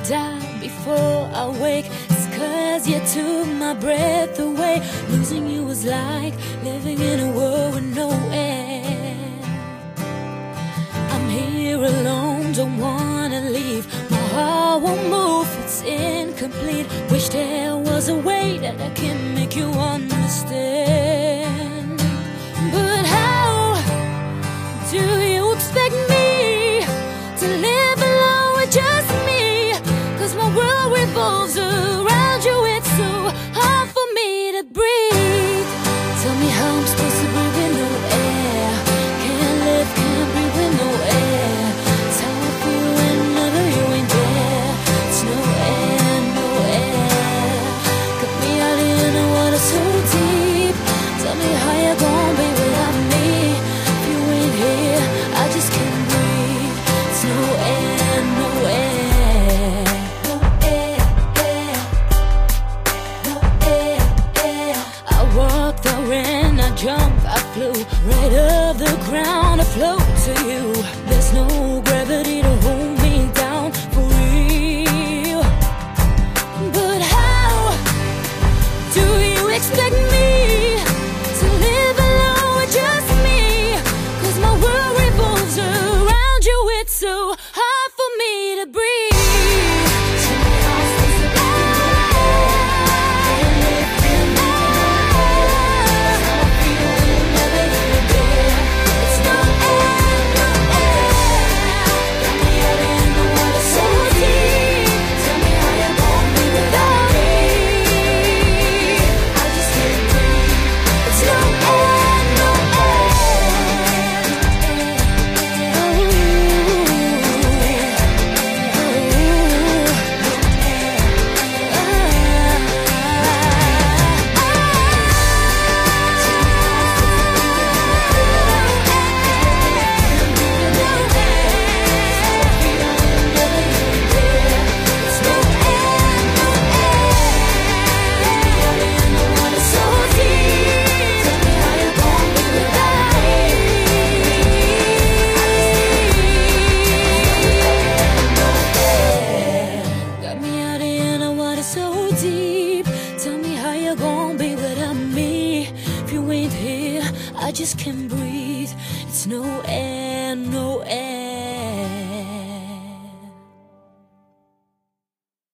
die before I wake. It's 'cause you took my breath away. Losing you was like living in a world with no end. I'm here alone, don't wanna leave. My heart won't move, it's incomplete. Wish there was a way that I can make you understand. But how do you expect me to live alone with just me? 'Cause my world revolves around you, it's so hard for me to breathe. Tell me how I'm supposed to breathe with no air. Can't live, can't breathe with no air. It's how I feel whenever you ain't there. It's no air, no air. Cut me out in the water so deep. Tell me how you gon' be without me. If you ain't here, I just can't breathe. It's no air, no air. No air, air. No air, air. I walked, I ran, I jumped, I flew right off the ground, I float to you. There's no gravity to hold me down for real. But how do you expect me to live alone with just me? 'Cause my world revolves around you, it's so hard for me to breathe. Tell me how I'm supposed to breathe. How I feel whenever you're there. It's no air, no air. Got me out in the water so deep. Tell me how you're gonna be without me. I just can't breathe. It's no air, no got me out in the water so deep. Tell me how you're gonna be without me. If you ain't here, I just can't breathe. It's no air.